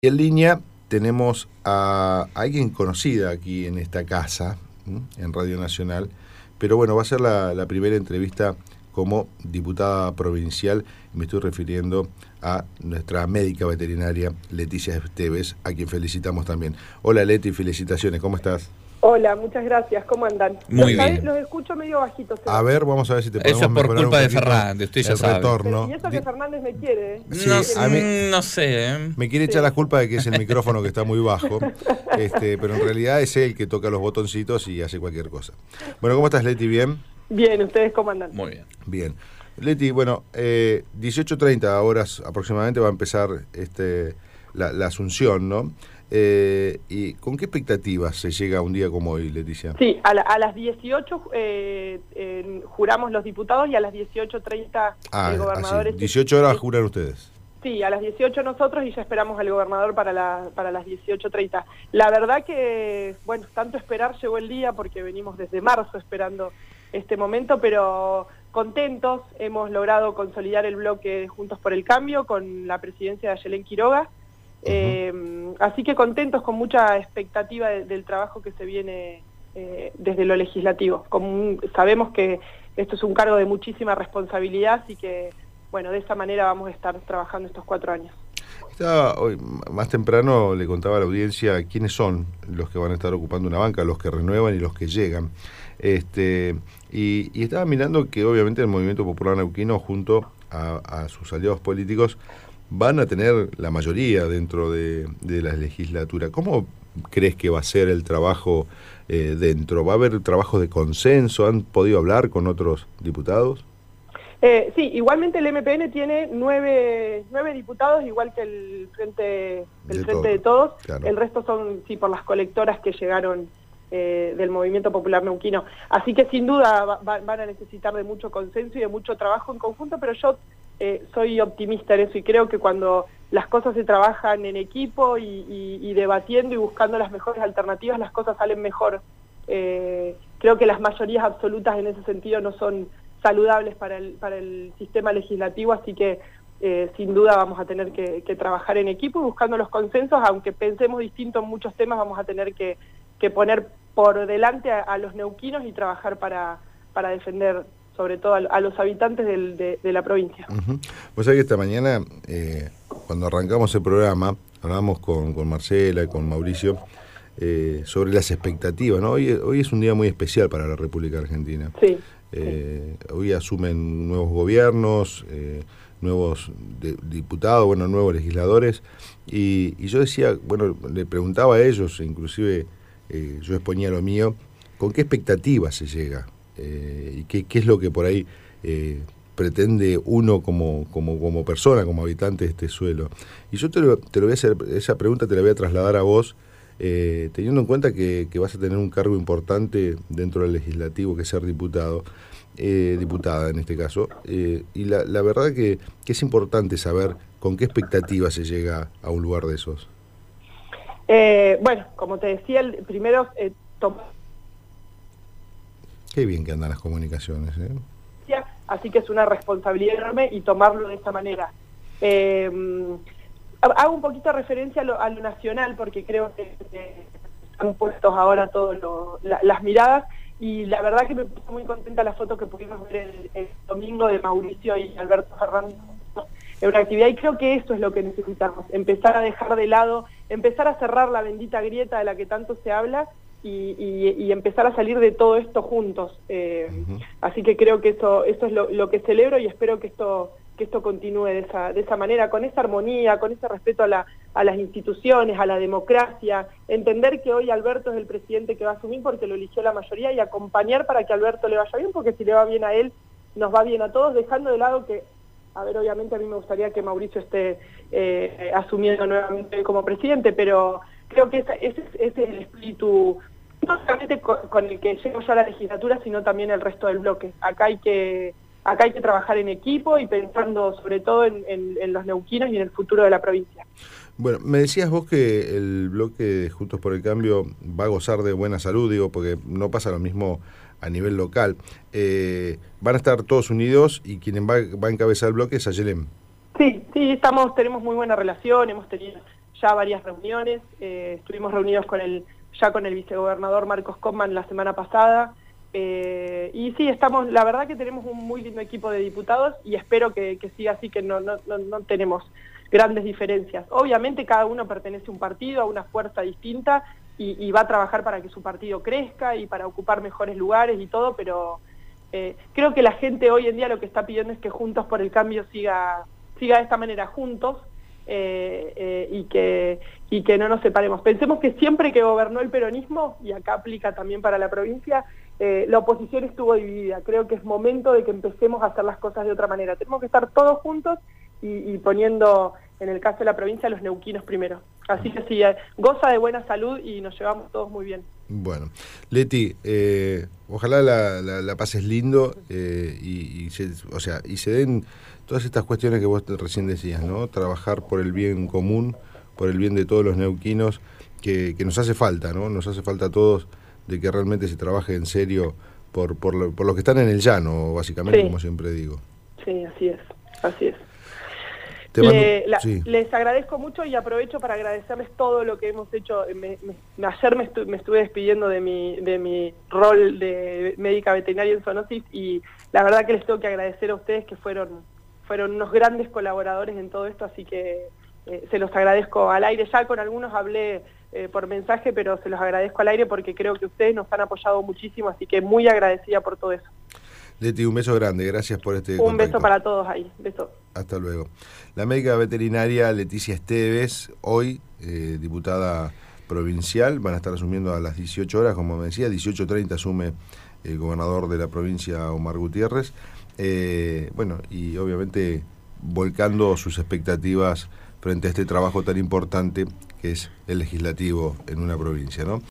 Y en línea tenemos a alguien conocida aquí en esta casa, en Radio Nacional, pero bueno, va a ser la primera entrevista como diputada provincial. Me estoy refiriendo a nuestra médica veterinaria Leticia Esteves, a quien felicitamos también. Hola Leti, felicitaciones, ¿cómo estás? Hola, muchas gracias. ¿Cómo andan? Muy bien. Los escucho medio bajitos. A ver, vamos a ver si te podemos Eso es por mejorar culpa un de poquito Fernández, usted ya el sabe. retorno. Y eso que Fernández me quiere, ¿eh? Sí, No, a mí no sé, ¿eh? me quiere echar la culpa de que es el micrófono que está muy bajo, pero en realidad es él que toca los botoncitos y hace cualquier cosa. Bueno, ¿cómo estás, Leti? ¿Bien? Bien, ¿ustedes cómo andan? Muy bien. Bien. Leti, bueno, 18:30 horas aproximadamente va a empezar la asunción, ¿no? ¿Y con qué expectativas se llega a un día como hoy, Leticia? Sí, a las 18 juramos los diputados y a las 18:30 el gobernador. Así, 18 horas juran ustedes. Sí, a las 18 nosotros y ya esperamos al gobernador para las 18:30. La verdad que, bueno, tanto esperar llegó el día porque venimos desde marzo esperando este momento, pero contentos. Hemos logrado consolidar el bloque Juntos por el Cambio con la presidencia de Ayelén Quiroga. Así que contentos, con mucha expectativa del trabajo que se viene desde lo legislativo. Sabemos que esto es un cargo de muchísima responsabilidad, así que, bueno, de esa manera vamos a estar trabajando estos 4 años. Hoy, más temprano le contaba a la audiencia quiénes son los que van a estar ocupando una banca, los que renuevan y los que llegan. Y estaba mirando que obviamente el Movimiento Popular Neuquino, junto a sus aliados políticos, van a tener la mayoría dentro de la legislatura. ¿Cómo crees que va a ser el trabajo dentro? ¿Va a haber trabajo de consenso? ¿Han podido hablar con otros diputados? Sí, igualmente el MPN tiene 9 diputados, igual que el Frente de Todos. Claro. El resto son, sí, por las colectoras que llegaron del Movimiento Popular Neuquino. Así que sin duda van a necesitar de mucho consenso y de mucho trabajo en conjunto, pero yo soy optimista en eso y creo que cuando las cosas se trabajan en equipo y debatiendo y buscando las mejores alternativas, las cosas salen mejor. Creo que las mayorías absolutas en ese sentido no son saludables para el sistema legislativo, así que sin duda vamos a tener que trabajar en equipo y buscando los consensos. Aunque pensemos distinto en muchos temas, vamos a tener que poner por delante a los neuquinos y trabajar para defender sobre todo a los habitantes de la provincia. Vos sabés que esta mañana, cuando arrancamos el programa, hablamos con Marcela y con Mauricio sobre las expectativas, ¿no? Hoy es un día muy especial para la República Argentina. Sí. Hoy asumen nuevos gobiernos, nuevos diputados, bueno, nuevos legisladores, y yo decía, bueno, le preguntaba a ellos, inclusive yo exponía lo mío, ¿con qué expectativas se llega? Y qué es lo que por ahí pretende uno como persona, como habitante de este suelo. Y yo te lo voy a hacer, esa pregunta te la voy a trasladar a vos, teniendo en cuenta que vas a tener un cargo importante dentro del legislativo, que es ser diputado, diputada en este caso, y la verdad que es importante saber con qué expectativas se llega a un lugar de esos. Bueno, como te decía, primero Qué bien que andan las comunicaciones, ¿eh? Así que es una responsabilidad enorme y tomarlo de esta manera. Hago un poquito de referencia a lo nacional, porque creo que están puestos ahora todas las miradas, y la verdad que me puso muy contenta la foto que pudimos ver el domingo de Mauricio y Alberto Fernández en una actividad, y creo que eso es lo que necesitamos, empezar a dejar de lado, empezar a cerrar la bendita grieta de la que tanto se habla, y empezar a salir de todo esto juntos. Así que creo que eso es lo que celebro, y espero que esto continúe de esa manera, con esa armonía, con ese respeto a las instituciones, a la democracia, entender que hoy Alberto es el presidente que va a asumir porque lo eligió la mayoría, y acompañar para que a Alberto le vaya bien, porque si le va bien a él, nos va bien a todos, dejando de lado que, a ver, obviamente a mí me gustaría que Mauricio esté asumiendo nuevamente como presidente, pero creo que ese es el espíritu, no solamente con el que llego yo a la legislatura, sino también el resto del bloque. Acá hay que trabajar en equipo y pensando sobre todo en los neuquinos y en el futuro de la provincia. Bueno, me decías vos que el bloque de Juntos por el Cambio va a gozar de buena salud, digo, porque no pasa lo mismo a nivel local. Van a estar todos unidos y quien va a encabezar el bloque es Ayelén. Sí, tenemos muy buena relación, hemos tenido ya varias reuniones, estuvimos reunidos ya con el vicegobernador Marcos Copman la semana pasada, y sí, la verdad que tenemos un muy lindo equipo de diputados y espero que siga así, que no tenemos grandes diferencias. Obviamente cada uno pertenece a un partido, a una fuerza distinta, y va a trabajar para que su partido crezca y para ocupar mejores lugares y todo, pero creo que la gente hoy en día lo que está pidiendo es que Juntos por el Cambio siga de esta manera juntos, y que no nos separemos. Pensemos que siempre que gobernó el peronismo, y acá aplica también para la provincia, la oposición estuvo dividida. Creo que es momento de que empecemos a hacer las cosas de otra manera. Tenemos que estar todos juntos y poniendo, en el caso de la provincia, a los neuquinos primero. Así que sí, goza de buena salud y nos llevamos todos muy bien. Bueno, Leti, ojalá la pases lindo, y se den todas estas cuestiones que vos recién decías, ¿no? Trabajar por el bien común, por el bien de todos los neuquinos, que nos hace falta, ¿no? Nos hace falta a todos de que realmente se trabaje en serio por los que están en el llano, básicamente, sí, como siempre digo. Sí, así es, así es. Sí. Les agradezco mucho y aprovecho para agradecerles todo lo que hemos hecho. Ayer me estuve despidiendo de mi rol de médica veterinaria en zoonosis, y la verdad que les tengo que agradecer a ustedes, que fueron unos grandes colaboradores en todo esto, así que se los agradezco al aire. Ya con algunos hablé por mensaje, pero se los agradezco al aire porque creo que ustedes nos han apoyado muchísimo, así que muy agradecida por todo eso. Leti, un beso grande, gracias por este contacto. Beso para todos ahí, beso. Hasta luego. La médica veterinaria Leticia Esteves, hoy diputada provincial, van a estar asumiendo a las 18 horas, como me decía, 18:30 asume el gobernador de la provincia, Omar Gutiérrez, bueno, y obviamente volcando sus expectativas frente a este trabajo tan importante que es el legislativo en una provincia, ¿no?